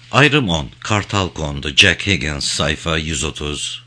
Ayrım 10. Kartal kondu. Jack Higgins. Sayfa 130.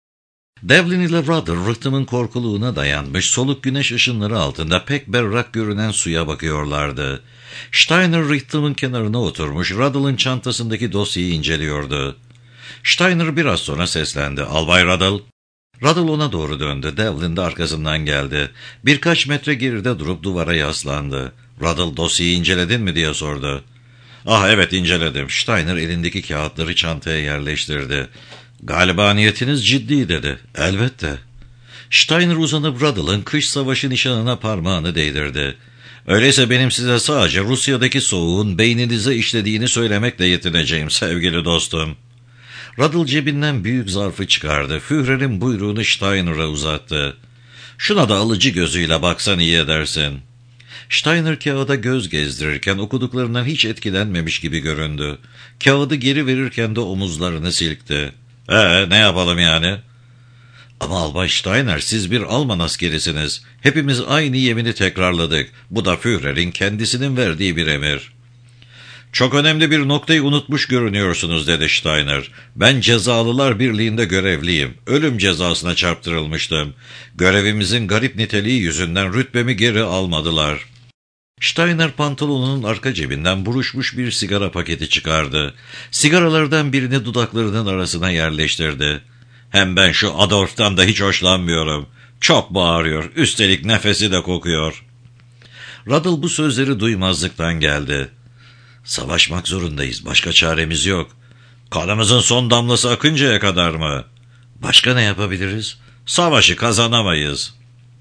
Devlin ile Rudder rıhtımın korkuluğuna dayanmış, soluk güneş ışınları altında pek berrak görünen suya bakıyorlardı. Steiner rıhtımın kenarına oturmuş, Ruddle'ın çantasındaki dosyayı inceliyordu. Steiner biraz sonra seslendi. "Albay Ruddle." Ruddle ona doğru döndü. Devlin de arkasından geldi. Birkaç metre geride durup duvara yaslandı. Ruddle, "Dosyayı inceledin mi?" diye sordu. "Ah evet, inceledim." Steiner elindeki kağıtları çantaya yerleştirdi. "Galiba niyetiniz ciddi," dedi. "Elbette." Steiner uzanıp Ruddle'ın kış savaşı nişanına parmağını değdirdi. "Öyleyse benim size sadece Rusya'daki soğuğun beyninize işlediğini söylemekle yetineceğim sevgili dostum." Ruddle cebinden büyük zarfı çıkardı. Führer'in buyruğunu Steiner'a uzattı. "Şuna da alıcı gözüyle baksan iyi edersin." Steiner kağıda göz gezdirirken okuduklarından hiç etkilenmemiş gibi göründü. Kağıdı geri verirken de omuzlarını silkti. Ne yapalım yani?" "Ama Albay Steiner, siz bir Alman askerisiniz. Hepimiz aynı yemini tekrarladık. Bu da Führer'in kendisinin verdiği bir emir." "Çok önemli bir noktayı unutmuş görünüyorsunuz," dedi Steiner. "Ben Cezalılar Birliği'nde görevliyim. Ölüm cezasına çarptırılmıştım. Görevimizin garip niteliği yüzünden rütbemi geri almadılar." Steiner pantolonunun arka cebinden buruşmuş bir sigara paketi çıkardı. Sigaralardan birini dudaklarının arasına yerleştirdi. "Hem ben şu Adolf'tan da hiç hoşlanmıyorum. Çok bağırıyor, üstelik nefesi de kokuyor." Ruddle bu sözleri duymazlıktan geldi. "Savaşmak zorundayız, başka çaremiz yok." "Kanımızın son damlası akıncaya kadar mı?" "Başka ne yapabiliriz?" "Savaşı kazanamayız."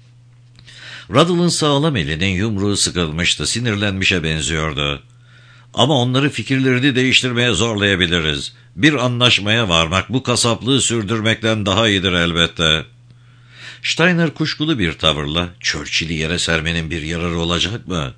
Ruddle'ın sağlam elinin yumruğu sıkılmıştı, sinirlenmişe benziyordu. "Ama onları fikirlerini değiştirmeye zorlayabiliriz. Bir anlaşmaya varmak bu kasaplığı sürdürmekten daha iyidir elbette." Steiner kuşkulu bir tavırla, "Churchill'i yere sermenin bir yararı olacak mı?"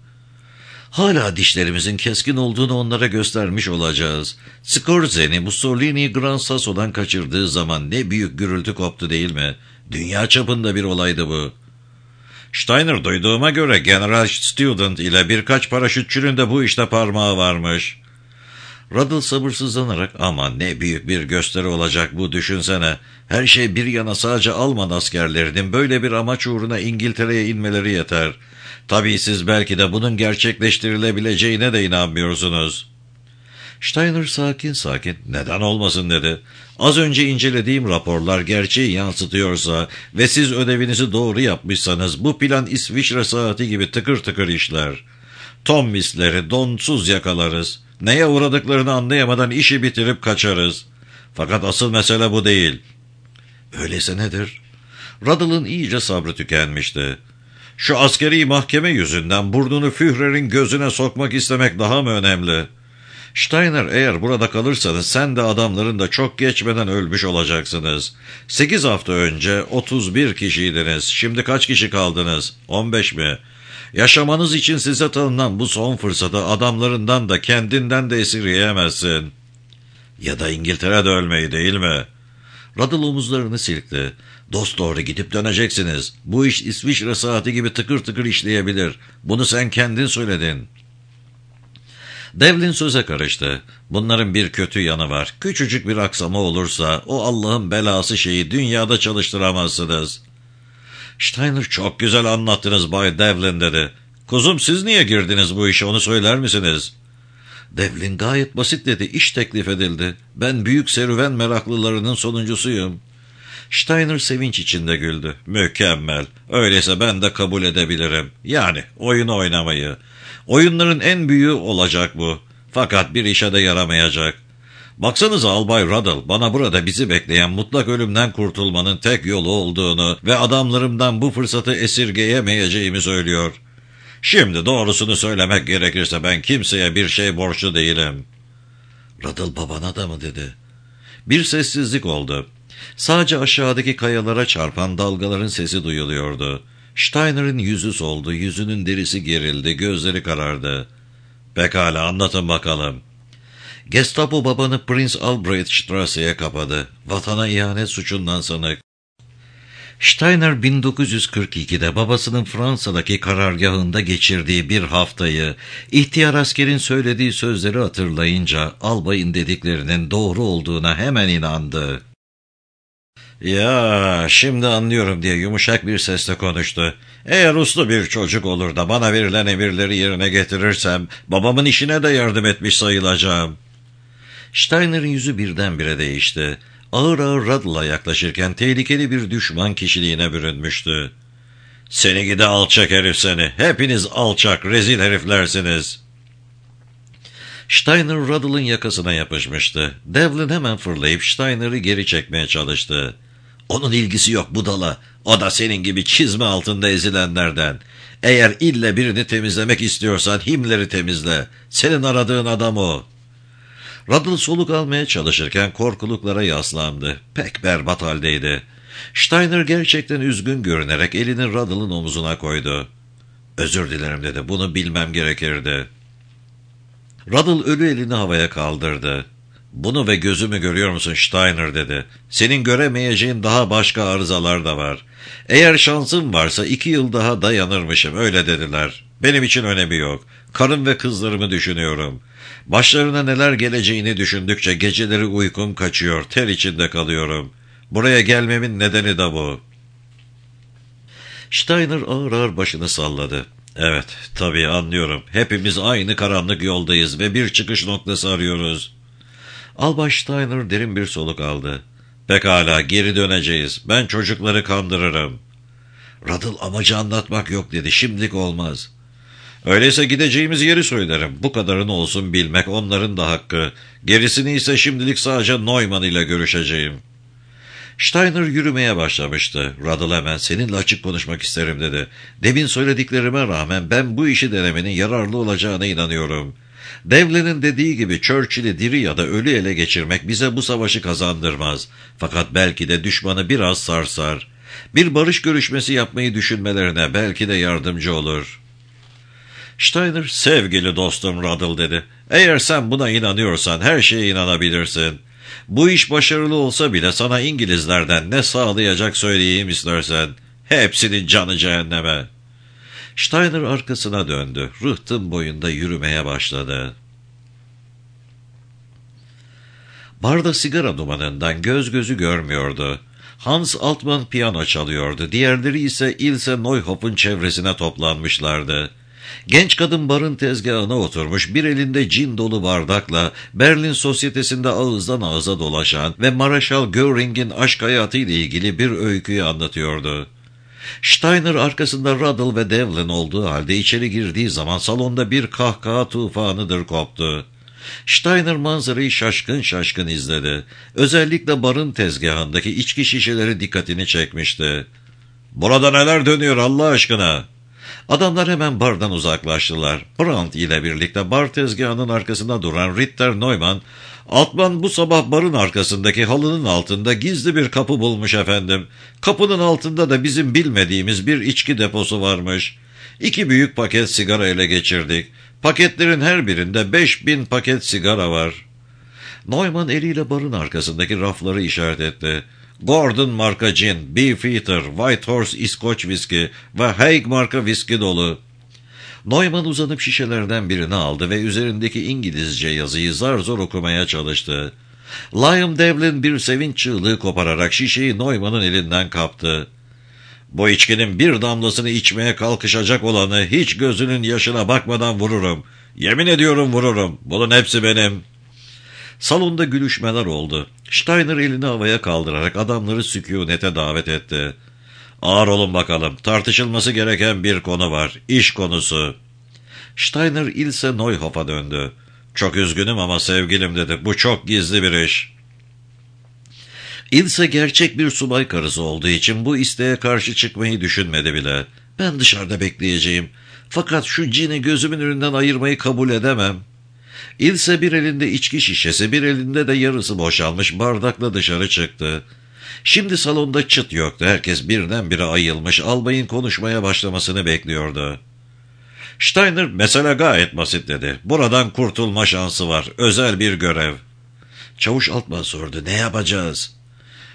"Hala dişlerimizin keskin olduğunu onlara göstermiş olacağız. Scorzeni Mussolini'yi Gran Sasso'dan kaçırdığı zaman ne büyük gürültü koptu değil mi? Dünya çapında bir olaydı bu." "Steiner, duyduğuma göre General Student ile birkaç paraşütçünün de bu işte parmağı varmış." Ruddle sabırsızlanarak, "Ama ne büyük bir gösteri olacak bu, düşünsene. Her şey bir yana, sadece Alman askerlerinin böyle bir amaç uğruna İngiltere'ye inmeleri yeter. Tabii siz belki de bunun gerçekleştirilebileceğine de inanmıyorsunuz." Steiner sakin sakin, "Neden olmasın?" dedi. "Az önce incelediğim raporlar gerçeği yansıtıyorsa ve siz ödevinizi doğru yapmışsanız bu plan İsviçre saati gibi tıkır tıkır işler. Tom misleri donsuz yakalarız. Neye uğradıklarını anlayamadan işi bitirip kaçarız. Fakat asıl mesele bu değil." "Öyleyse nedir?" Ruddle'ın iyice sabrı tükenmişti. "Şu askeri mahkeme yüzünden burnunu Führer'in gözüne sokmak istemek daha mı önemli? Steiner, eğer burada kalırsanız sen de adamların da çok geçmeden ölmüş olacaksınız. 8 hafta önce 31 kişiydiniz. Şimdi kaç kişi kaldınız? 15 mi? Yaşamanız için size tanınan bu son fırsatı adamlarından da kendinden de esirgeyemezsin. Ya da İngiltere'de ölmeyi, değil mi?" Ruddle omuzlarını silkti. "Dost doğru gidip döneceksiniz. Bu iş İsviçre saati gibi tıkır tıkır işleyebilir. Bunu sen kendin söyledin." Devlin söze karıştı. "Bunların bir kötü yanı var. Küçücük bir aksama olursa o Allah'ın belası şeyi dünyada çalıştıramazsınız." Steiner, "Çok güzel anlattınız Bay Devlin," dedi. "Kuzum, siz niye girdiniz bu işe, onu söyler misiniz?" Devlin gayet basit dedi. "İş teklif edildi. Ben büyük serüven meraklılarının sonuncusuyum." Steiner sevinç içinde güldü. "Mükemmel. Öyleyse ben de kabul edebilirim. Yani oyunu oynamayı. Oyunların en büyüğü olacak bu. Fakat bir işe de yaramayacak. Baksanıza Albay Ruddle, bana burada bizi bekleyen mutlak ölümden kurtulmanın tek yolu olduğunu ve adamlarımdan bu fırsatı esirgeyemeyeceğimi söylüyor. Şimdi doğrusunu söylemek gerekirse ben kimseye bir şey borçlu değilim." "Ruddle babana da mı?" dedi. Bir sessizlik oldu. Sadece aşağıdaki kayalara çarpan dalgaların sesi duyuluyordu. Steiner'ın yüzü soldu, yüzünün derisi gerildi, gözleri karardı. "Pekala, anlatın bakalım." "Gestapo babanı Prince Albrecht Strasse'ye kapadı. Vatana ihanet suçundan sanık. Steiner 1942'de babasının Fransa'daki karargahında geçirdiği bir haftayı ihtiyar askerin söylediği sözleri hatırlayınca albayın dediklerinin doğru olduğuna hemen inandı. "Ya, şimdi anlıyorum," diye yumuşak bir sesle konuştu. "Eğer uslu bir çocuk olur da bana verilen emirleri yerine getirirsem babamın işine de yardım etmiş sayılacağım." Steiner'in yüzü birdenbire değişti. Ağır ağır Ruddle'a yaklaşırken tehlikeli bir düşman kişiliğine bürünmüştü. "Seni gidi alçak herif seni! Hepiniz alçak, rezil heriflersiniz!" Steiner Ruddle'ın yakasına yapışmıştı. Devlin hemen fırlayıp Steiner'ı geri çekmeye çalıştı. "Onun ilgisi yok budala. O da senin gibi çizme altında ezilenlerden. Eğer ille birini temizlemek istiyorsan Himmler'i temizle. Senin aradığın adam o." Ruddle soluk almaya çalışırken korkuluklara yaslandı. Pek berbat haldeydi. Steiner gerçekten üzgün görünerek elini Ruddle'ın omuzuna koydu. "Özür dilerim," dedi. "Bunu bilmem gerekirdi." Ruddle ölü elini havaya kaldırdı. "Bunu ve gözümü görüyor musun Steiner?" dedi. "Senin göremeyeceğin daha başka arızalar da var. Eğer şansım varsa 2 yıl daha dayanırmışım, öyle dediler. Benim için önemi yok. Karım ve kızlarımı düşünüyorum. Başlarına neler geleceğini düşündükçe geceleri uykum kaçıyor, ter içinde kalıyorum. Buraya gelmemin nedeni de bu." Steiner ağır ağır başını salladı. "Evet, tabii anlıyorum. Hepimiz aynı karanlık yoldayız ve bir çıkış noktası arıyoruz." Albay Steiner derin bir soluk aldı. "Pekala, geri döneceğiz. Ben çocukları kandırırım." Ruddle amacı anlatmak yok dedi. "Şimdilik olmaz." "Öyleyse gideceğimiz yeri söylerim. Bu kadarını olsun bilmek onların da hakkı. Gerisini ise şimdilik sadece Neumann ile görüşeceğim." Steiner yürümeye başlamıştı. Ruddle hemen "Seninle açık konuşmak isterim," dedi. "Demin söylediklerime rağmen ben bu işi denemenin yararlı olacağına inanıyorum. Devlin'in dediği gibi Churchill'i diri ya da ölü ele geçirmek bize bu savaşı kazandırmaz. Fakat belki de düşmanı biraz sarsar. Bir barış görüşmesi yapmayı düşünmelerine belki de yardımcı olur." Steiner, "Sevgili dostum Ruddle," dedi. "Eğer sen buna inanıyorsan her şeye inanabilirsin. Bu iş başarılı olsa bile sana İngilizlerden ne sağlayacak söyleyeyim istersen. Hepsinin canı cehenneme." Steiner arkasına döndü. Rıhtım boyunda yürümeye başladı. Barda sigara dumanından göz gözü görmüyordu. Hans Altmann piyano çalıyordu. Diğerleri ise Ilse Neuhoff'un çevresine toplanmışlardı. Genç kadın barın tezgahına oturmuş, bir elinde cin dolu bardakla Berlin sosyetesinde ağızdan ağıza dolaşan ve Mareşal Göring'in aşk hayatıyla ilgili bir öyküyü anlatıyordu. Steiner arkasında Ruddle ve Devlin olduğu halde içeri girdiği zaman salonda bir kahkaha tufanıdır koptu. Steiner manzarayı şaşkın şaşkın izledi. Özellikle barın tezgahındaki içki şişeleri dikkatini çekmişti. "Burada neler dönüyor Allah aşkına?" Adamlar hemen bardan uzaklaştılar. Brandt ile birlikte bar tezgahının arkasında duran Ritter Neumann, "Altman bu sabah barın arkasındaki halının altında gizli bir kapı bulmuş efendim. Kapının altında da bizim bilmediğimiz bir içki deposu varmış. 2 büyük paket sigara ele geçirdik. Paketlerin her birinde 5000 paket sigara var." Neumann eliyle barın arkasındaki rafları işaret etti. "Gordon marka gin, Beefeater, White Horse İskoç viski ve Haig marka viski dolu." Neumann uzanıp şişelerden birini aldı ve üzerindeki İngilizce yazıyı zar zor okumaya çalıştı. Liam Devlin bir sevinç çığlığı kopararak şişeyi Neumann'ın elinden kaptı. "Bu içkinin bir damlasını içmeye kalkışacak olanı hiç gözünün yaşına bakmadan vururum. Yemin ediyorum vururum. Bunun hepsi benim." Salonda gülüşmeler oldu. Steiner elini havaya kaldırarak adamları sükûnete davet etti. "Ağır olun bakalım. Tartışılması gereken bir konu var. İş konusu." Steiner Ilse Neuhoff'a döndü. "Çok üzgünüm ama sevgilim," dedi. "Bu çok gizli bir iş." Ilse gerçek bir subay karısı olduğu için bu isteğe karşı çıkmayı düşünmedi bile. "Ben dışarıda bekleyeceğim. Fakat şu cini gözümün önünden ayırmayı kabul edemem." Ilse bir elinde içki şişesi, bir elinde de yarısı boşalmış bardakla dışarı çıktı. Şimdi salonda çıt yoktu. Herkes birdenbire ayılmış, albayın konuşmaya başlamasını bekliyordu. Steiner, "Mesele gayet basit," dedi. "Buradan kurtulma şansı var. Özel bir görev." Çavuş Altman sordu. "Ne yapacağız?"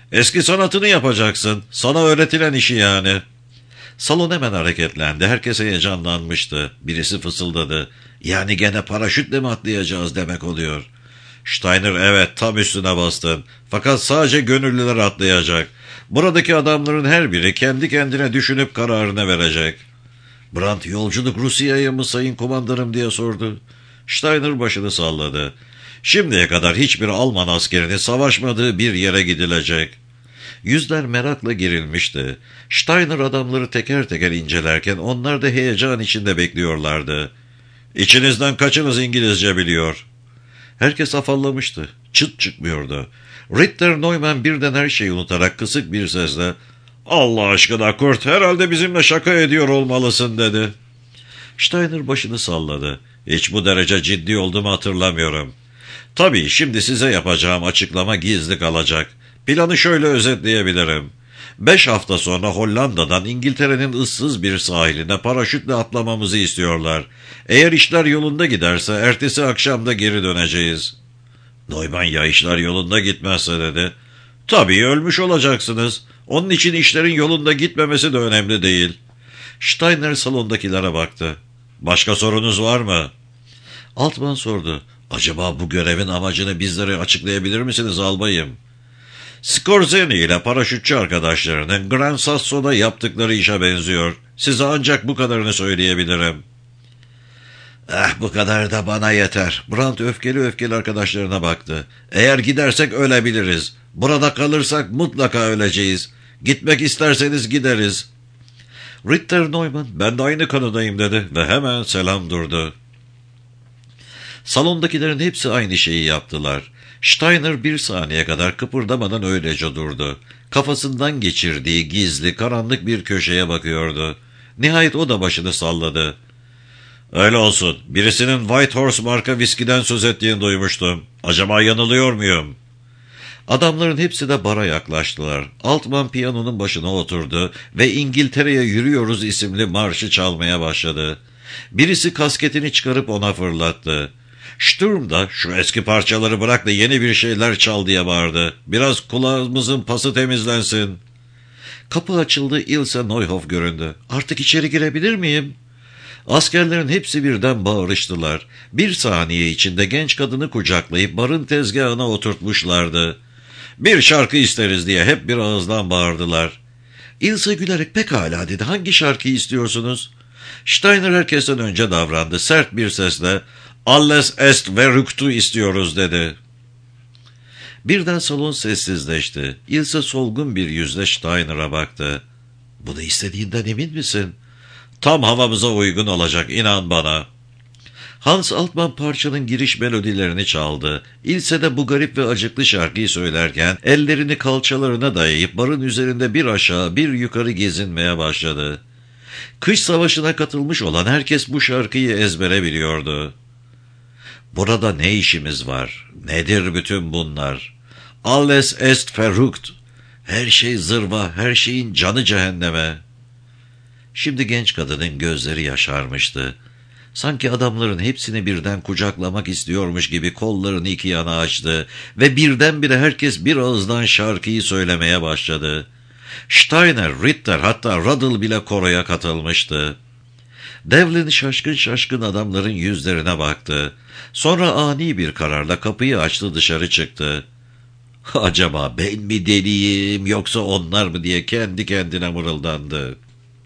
Eski sanatını yapacaksın. Sana öğretilen işi yani. Salon hemen hareketlendi. Herkes heyecanlanmıştı. Birisi fısıldadı. Yani gene paraşütle mi atlayacağız demek oluyor. Steiner, evet, tam üstüne bastın. Fakat sadece gönüllüler atlayacak. Buradaki adamların her biri kendi kendine düşünüp kararını verecek. Brandt, yolculuk Rusya'ya mı sayın komandanım diye sordu. Steiner başını salladı. Şimdiye kadar hiçbir Alman askerinin savaşmadığı bir yere gidilecek. Yüzler merakla gerilmişti. Steiner adamları teker teker incelerken onlar da heyecan içinde bekliyorlardı. İçinizden kaçınız İngilizce biliyor? Herkes afallamıştı. Çıt çıkmıyordu. Ritter Neumann birden her şeyi unutarak kısık bir sesle "Allah aşkına Kurt, herhalde bizimle şaka ediyor olmalısın" dedi. Steiner başını salladı. Hiç bu derece ciddi olduğumu hatırlamıyorum. Tabii şimdi size yapacağım açıklama gizli kalacak. Planı şöyle özetleyebilirim. 5 hafta sonra Hollanda'dan İngiltere'nin ıssız bir sahiline paraşütle atlamamızı istiyorlar. Eğer işler yolunda giderse ertesi akşam da geri döneceğiz. Neumann, ya işler yolunda gitmezse dedi. Tabii ölmüş olacaksınız. Onun için işlerin yolunda gitmemesi de önemli değil. Steiner salondakilere baktı. Başka sorunuz var mı? Altman sordu. Acaba bu görevin amacını bizlere açıklayabilir misiniz albayım? Skorzeny ile paraşütçü arkadaşlarının Gran Sasso'da yaptıkları işe benziyor. Size ancak bu kadarını söyleyebilirim. Bu kadar da bana yeter. Brandt öfkeli öfkeli arkadaşlarına baktı. Eğer gidersek ölebiliriz. Burada kalırsak mutlaka öleceğiz. Gitmek isterseniz gideriz. Ritter Neumann, ben de aynı kanıdayım dedi ve hemen selam durdu. Salondakilerin hepsi aynı şeyi yaptılar. Steiner bir saniye kadar kıpırdamadan öylece durdu. Kafasından geçirdiği gizli, karanlık bir köşeye bakıyordu. Nihayet o da başını salladı. Öyle olsun. Birisinin White Horse marka viskiden söz ettiğini duymuştum. Acaba yanılıyor muyum? Adamların hepsi de bara yaklaştılar. Altman piyanonun başına oturdu ve İngiltere'ye Yürüyoruz isimli marşı çalmaya başladı. Birisi kasketini çıkarıp ona fırlattı. Sturm da şu eski parçaları bırak da yeni bir şeyler çal diye bağırdı. Biraz kulağımızın pası temizlensin. Kapı açıldı, Ilse Neuhoff göründü. Artık içeri girebilir miyim? Askerlerin hepsi birden bağırıştılar. Bir saniye içinde genç kadını kucaklayıp barın tezgahına oturtmuşlardı. Bir şarkı isteriz diye hep bir ağızdan bağırdılar. Ilse gülerek pekala dedi. Hangi şarkıyı istiyorsunuz? Steiner herkesten önce davrandı. Sert bir sesle "Alles est verrücktu" istiyoruz dedi. Birden salon sessizleşti. Ilse solgun bir yüzle Steiner'a baktı. Bunu istediğinden emin misin? Tam havamıza uygun olacak, inan bana. Hans Altman parçanın giriş melodilerini çaldı. Ilse de bu garip ve acıklı şarkıyı söylerken ellerini kalçalarına dayayıp barın üzerinde bir aşağı bir yukarı gezinmeye başladı. Kış savaşına katılmış olan herkes bu şarkıyı ezbere biliyordu. Burada ne işimiz var? Nedir bütün bunlar? Alles est verrückt. Her şey zırva, her şeyin canı cehenneme. Şimdi genç kadının gözleri yaşarmıştı. Sanki adamların hepsini birden kucaklamak istiyormuş gibi kollarını iki yana açtı ve birdenbire herkes bir ağızdan şarkıyı söylemeye başladı. Steiner, Ritter, hatta Ruddle bile koroya katılmıştı. Devlin şaşkın şaşkın adamların yüzlerine baktı. Sonra ani bir kararla kapıyı açtı, dışarı çıktı. Acaba ben mi deliyim yoksa onlar mı diye kendi kendine mırıldandı.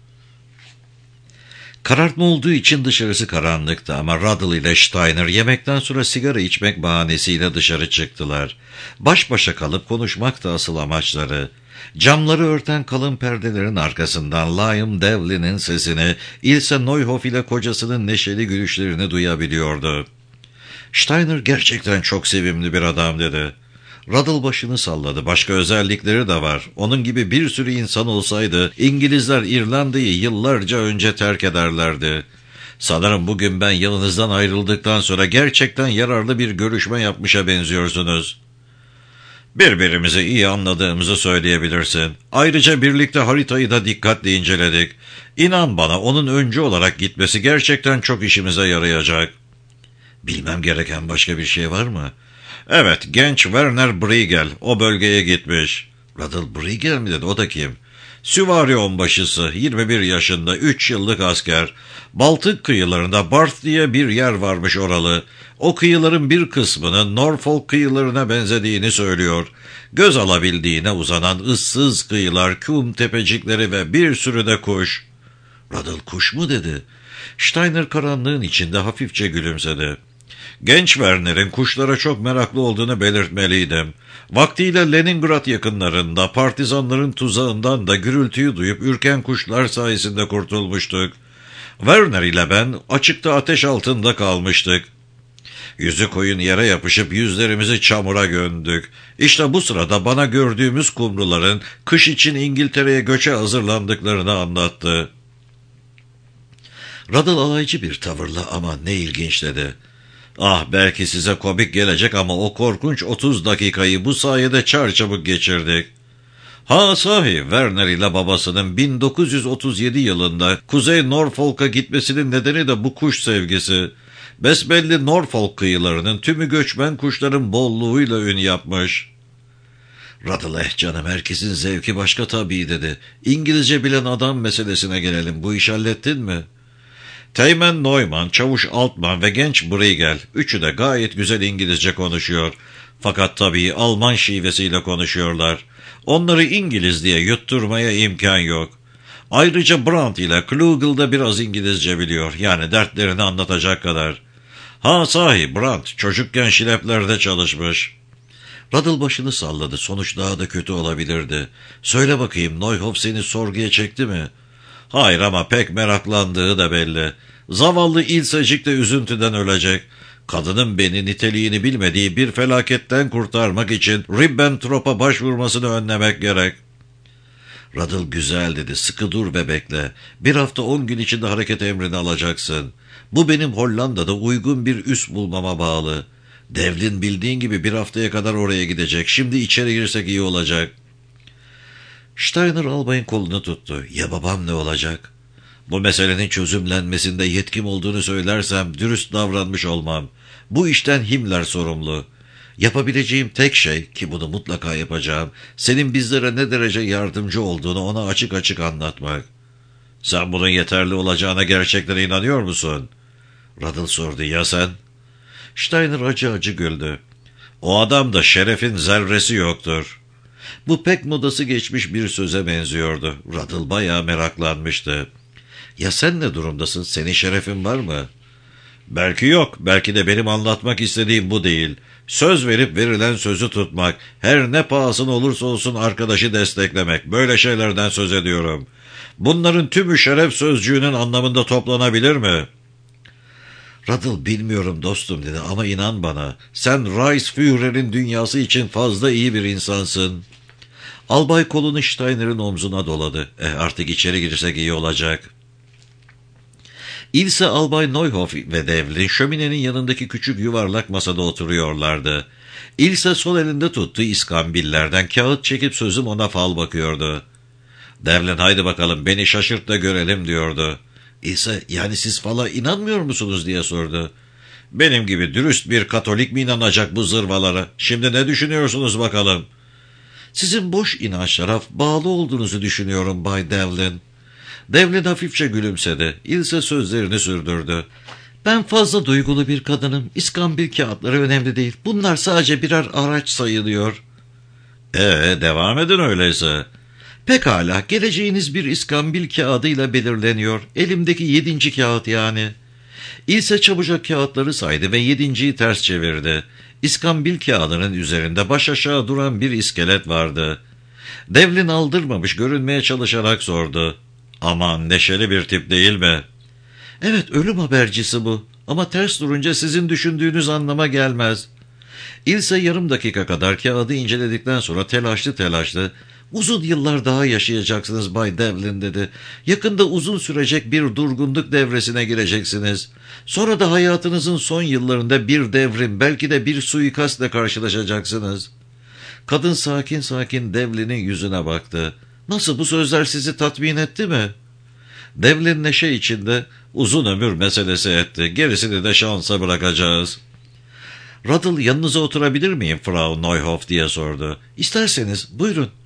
Karartma olduğu için dışarısı karanlıktı ama Ruddle ile Steiner yemekten sonra sigara içmek bahanesiyle dışarı çıktılar. Baş başa kalıp konuşmak da asıl amaçları. Camları örten kalın perdelerin arkasından Liam Devlin'in sesini, Ilse Neuhoff ile kocasının neşeli gülüşlerini duyabiliyordu. Steiner gerçekten çok sevimli bir adam dedi. Ruddle başını salladı. Başka özellikleri de var. Onun gibi bir sürü insan olsaydı İngilizler İrlanda'yı yıllarca önce terk ederlerdi. Sanırım bugün ben yanınızdan ayrıldıktan sonra gerçekten yararlı bir görüşme yapmışa benziyorsunuz. Birbirimizi iyi anladığımızı söyleyebilirsin. Ayrıca birlikte haritayı da dikkatle inceledik. İnan bana, onun öncü olarak gitmesi gerçekten çok işimize yarayacak. Bilmem gereken başka bir şey var mı? Evet, genç Werner Briegel o bölgeye gitmiş. Ruddle Brigham mi dedi, o da kim? Süvari onbaşısı, 21 yaşında, 3 yıllık asker. Baltık kıyılarında Barth diye bir yer varmış oralı. O kıyıların bir kısmının Norfolk kıyılarına benzediğini söylüyor. Göz alabildiğine uzanan ıssız kıyılar, kum tepecikleri ve bir sürü de kuş. Ruddle kuş mu dedi? Steiner karanlığın içinde hafifçe gülümsedi. Genç Werner'in kuşlara çok meraklı olduğunu belirtmeliydim. Vaktiyle Leningrad yakınlarında partizanların tuzağından da gürültüyü duyup ürken kuşlar sayesinde kurtulmuştuk. Werner ile ben açıkta ateş altında kalmıştık. Yüzü koyun yere yapışıp yüzlerimizi çamura gömdük. İşte bu sırada bana gördüğümüz kumruların kış için İngiltere'ye göçe hazırlandıklarını anlattı. Ruddle alaycı bir tavırla ama ne ilginç dedi. Ah, belki size komik gelecek ama o korkunç 30 dakikayı bu sayede çarçabuk geçirdik. Ha sahi, Werner ile babasının 1937 yılında Kuzey Norfolk'a gitmesinin nedeni de bu kuş sevgisi. Besbelli Norfolk kıyılarının tümü göçmen kuşların bolluğuyla ün yapmış. Ruddle, canım, herkesin zevki başka tabii dedi. İngilizce bilen adam meselesine gelelim, bu iş hallettin mi? Teğmen Neumann, Çavuş Altman ve genç Briegel, üçü de gayet güzel İngilizce konuşuyor. Fakat tabii Alman şivesiyle konuşuyorlar. Onları İngiliz diye yutturmaya imkan yok. Ayrıca Brandt ile Klugel de biraz İngilizce biliyor. Yani dertlerini anlatacak kadar. Ha sahi, Brandt çocukken şileplerde çalışmış. Ruddle başını salladı. Sonuç daha da kötü olabilirdi. Söyle bakayım, Neuhoff seni sorguya çekti mi? Hayır, ama pek meraklandığı da belli. Zavallı İlsecik de üzüntüden ölecek. Kadının beni niteliğini bilmediği bir felaketten kurtarmak için Ribbentrop'a başvurmasını önlemek gerek. Ruddle güzel dedi, sıkı dur ve bekle. 1 hafta 10 gün içinde hareket emrini alacaksın. Bu benim Hollanda'da uygun bir üs bulmama bağlı. Devlin bildiğin gibi 1 haftaya kadar oraya gidecek. Şimdi içeri girsek iyi olacak. Steiner albayın kolunu tuttu. Ya babam ne olacak? Bu meselenin çözümlenmesinde yetkim olduğunu söylersem dürüst davranmış olmam. Bu işten Himmler sorumlu. Yapabileceğim tek şey, ki bunu mutlaka yapacağım, senin bizlere ne derece yardımcı olduğunu ona açık açık anlatmak. Sen bunun yeterli olacağına gerçekten inanıyor musun? Ruddle sordu. Ya sen? Steiner acı acı güldü. O adamda şerefin zerresi yoktur. Bu pek modası geçmiş bir söze benziyordu. Ruddle bayağı meraklanmıştı. Ya sen ne durumdasın? Senin şerefin var mı? Belki yok. Belki de benim anlatmak istediğim bu değil. Söz verip verilen sözü tutmak, her ne pahasına olursa olsun arkadaşı desteklemek. Böyle şeylerden söz ediyorum. Bunların tümü şeref sözcüğünün anlamında toplanabilir mi? Ruddle, bilmiyorum dostum dedi, ama inan bana, sen Reichsführer'in dünyası için fazla iyi bir insansın. Albay kolunu Steiner'in omzuna doladı. Artık içeri girsek iyi olacak. İlse Albay Neuhoff ve Devlin şöminenin yanındaki küçük yuvarlak masada oturuyorlardı. İlse sol elinde tuttuğu iskambillerden kağıt çekip sözüm ona fal bakıyordu. Devlin, haydi bakalım beni şaşırt da görelim diyordu. İlse, yani siz fala inanmıyor musunuz diye sordu. Benim gibi dürüst bir Katolik mi inanacak bu zırvalara? Şimdi ne düşünüyorsunuz bakalım? Sizin boş inançlara bağlı olduğunuzu düşünüyorum Bay Devlin. Devlin hafifçe gülümsedi. İlse sözlerini sürdürdü. Ben fazla duygulu bir kadınım. İskambil kağıtları önemli değil. Bunlar sadece birer araç sayılıyor. Devam edin öyleyse. Pekala, geleceğiniz bir iskambil kağıdıyla belirleniyor. Elimdeki 7. kağıt yani. İlse çabucak kağıtları saydı ve 7.'yi ters çevirdi. İskambil kağıdının üzerinde baş aşağı duran bir iskelet vardı. Devlin aldırmamış görünmeye çalışarak sordu. Aman, neşeli bir tip değil mi? Evet, ölüm habercisi bu. Ama ters durunca sizin düşündüğünüz anlama gelmez. İlse yarım dakika kadar kağıdı inceledikten sonra telaşlı, uzun yıllar daha yaşayacaksınız Bay Devlin dedi. Yakında uzun sürecek bir durgunluk devresine gireceksiniz. Sonra da hayatınızın son yıllarında bir devrim, belki de bir suikastla karşılaşacaksınız. Kadın sakin sakin Devlin'in yüzüne baktı. Nasıl, bu sözler sizi tatmin etti mi? Devlin neşe içinde, uzun ömür meselesi etti. Gerisini de şansa bırakacağız. Ruddle, yanınıza oturabilir miyim Frau Neuhoff diye sordu. İsterseniz buyurun.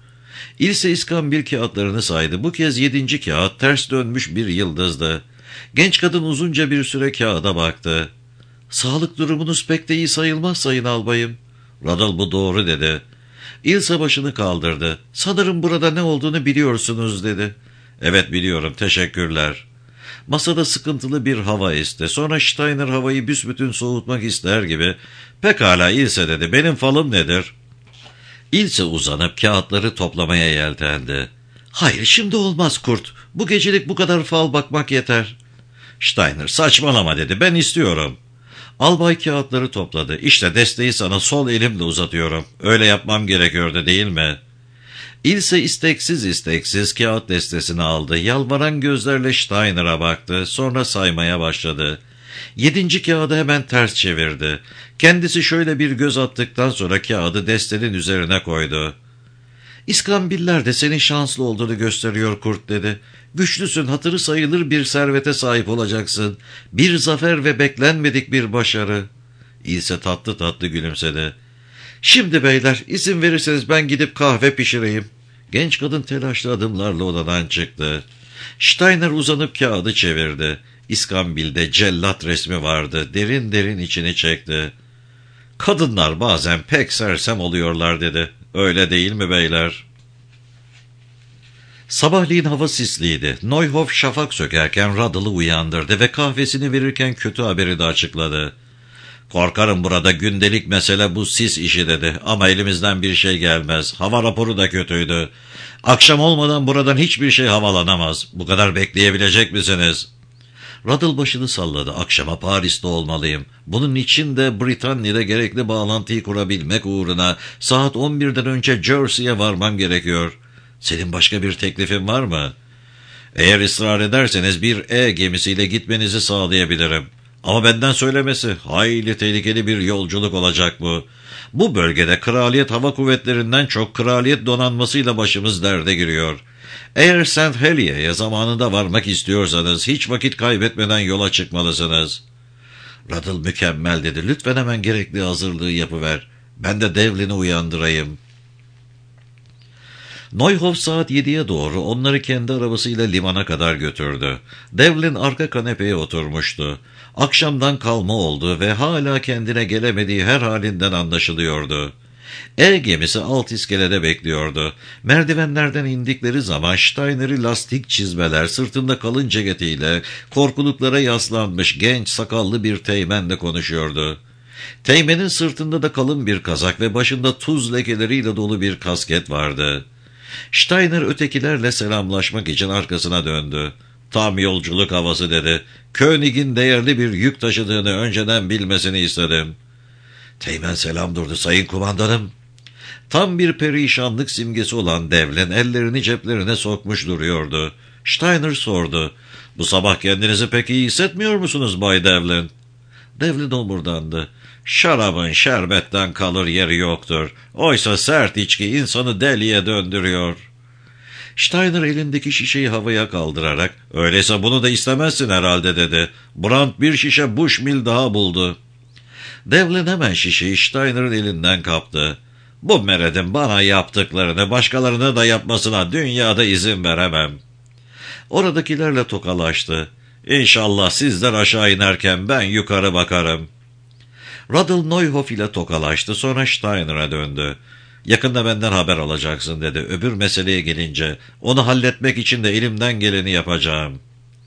İlse iskambil kağıtlarını saydı. Bu kez 7. kağıt ters dönmüş bir yıldızdı. Genç kadın uzunca bir süre kağıda baktı. "Sağlık durumunuz pek de iyi sayılmaz sayın albayım." Ruddle "Bu doğru" dedi. İlse başını kaldırdı. "Sanırım burada ne olduğunu biliyorsunuz" dedi. "Evet biliyorum, teşekkürler." Masada sıkıntılı bir hava esti. Sonra Steiner havayı büsbütün soğutmak ister gibi "Pekala İlse" dedi. "Benim falım nedir?" İlse uzanıp kağıtları toplamaya yeltendi. "Hayır, şimdi olmaz Kurt. Bu gecelik bu kadar fal bakmak yeter." Steiner "Saçmalama" dedi. "Ben istiyorum." Albay kağıtları topladı. "İşte desteği sana sol elimle uzatıyorum. Öyle yapmam gerekiyordu değil mi?" İlse isteksiz kağıt destesini aldı. Yalvaran gözlerle Steiner'a baktı. Sonra saymaya başladı. 7. kağıdı hemen ters çevirdi. Kendisi şöyle bir göz attıktan sonra kağıdı destenin üzerine koydu. "İskambiller de senin şanslı olduğunu gösteriyor Kurt" dedi. "Güçlüsün, hatırı sayılır bir servete sahip olacaksın. Bir zafer ve beklenmedik bir başarı." İlse tatlı tatlı gülümsedi. "Şimdi beyler, izin verirseniz ben gidip kahve pişireyim." Genç kadın telaşlı adımlarla odadan çıktı. Steiner uzanıp kağıdı çevirdi. İskambil'de cellat resmi vardı. Derin derin içini çekti. "Kadınlar bazen pek sersem oluyorlar" dedi. "Öyle değil mi beyler?" Sabahleyin hava sisliydi. Neuhoff şafak sökerken Ruddle'ı uyandırdı ve kahvesini verirken kötü haberi de açıkladı. "Korkarım burada gündelik mesele bu sis işi" dedi. "Ama elimizden bir şey gelmez. Hava raporu da kötüydü. Akşam olmadan buradan hiçbir şey havalanamaz. Bu kadar bekleyebilecek misiniz?" Ruddle başını salladı. "Akşama Paris'te olmalıyım. Bunun için de Britanya'da gerekli bağlantıyı kurabilmek uğruna saat 11'den önce Jersey'ye varmam gerekiyor. Senin başka bir teklifin var mı?" "Eğer ısrar ederseniz bir gemisiyle gitmenizi sağlayabilirim. Ama benden söylemesi, hayli tehlikeli bir yolculuk olacak bu. Bu bölgede Kraliyet Hava Kuvvetleri'nden çok Kraliyet Donanması'yla başımız derde giriyor. Eğer St. Helier'e zamanında varmak istiyorsanız hiç vakit kaybetmeden yola çıkmalısınız." Ruddle "Mükemmel" dedi. "Lütfen hemen gerekli hazırlığı yapıver. Ben de Devlin'i uyandırayım." Neuhoff saat 7'ye doğru onları kendi arabasıyla limana kadar götürdü. Devlin arka kanepeye oturmuştu. Akşamdan kalma oldu ve hala kendine gelemediği her halinden anlaşılıyordu. Gemisi alt iskelede bekliyordu. Merdivenlerden indikleri zaman Steiner'i lastik çizmeler, sırtında kalın ceketiyle korkuluklara yaslanmış genç sakallı bir teğmenle konuşuyordu. Teğmenin sırtında da kalın bir kazak ve başında tuz lekeleriyle dolu bir kasket vardı. Steiner ötekilerle selamlaşmak için arkasına döndü. "Tam yolculuk havası" dedi. "König'in değerli bir yük taşıdığını önceden bilmesini istedim." Teğmen selam durdu. "Sayın kumandanım." Tam bir perişanlık simgesi olan Devlin ellerini ceplerine sokmuş duruyordu. Steiner sordu. "Bu sabah kendinizi pek iyi hissetmiyor musunuz Bay Devlin?" Devlin omurdandı. "Şarabın şerbetten kalır yeri yoktur. Oysa sert içki insanı deliye döndürüyor." Steiner elindeki şişeyi havaya kaldırarak "Öyleyse bunu da istemezsin herhalde" dedi. "Brandt bir şişe Bushmill daha buldu." Devlin hemen şişeyi Steiner'ın elinden kaptı. "Bu meredin bana yaptıklarını başkalarına da yapmasına dünyada izin veremem." Oradakilerle tokalaştı. "İnşallah sizler aşağı inerken ben yukarı bakarım." Ruddle Neuhoff ile tokalaştı, sonra Steiner'a döndü. "Yakında benden haber alacaksın" dedi. "Öbür meseleye gelince onu halletmek için de elimden geleni yapacağım."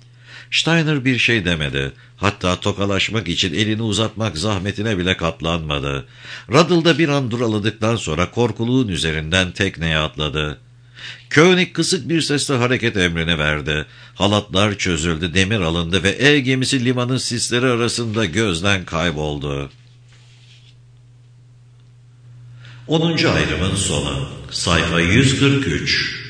Steiner bir şey demedi. Hatta tokalaşmak için elini uzatmak zahmetine bile katlanmadı. Ruddle da bir an duraladıktan sonra korkuluğun üzerinden tekneye atladı. König kısık bir sesle hareket emrini verdi. Halatlar çözüldü, demir alındı ve gemisi limanın sisleri arasında gözden kayboldu. 10. ayrımın sonu. Sayfa 143.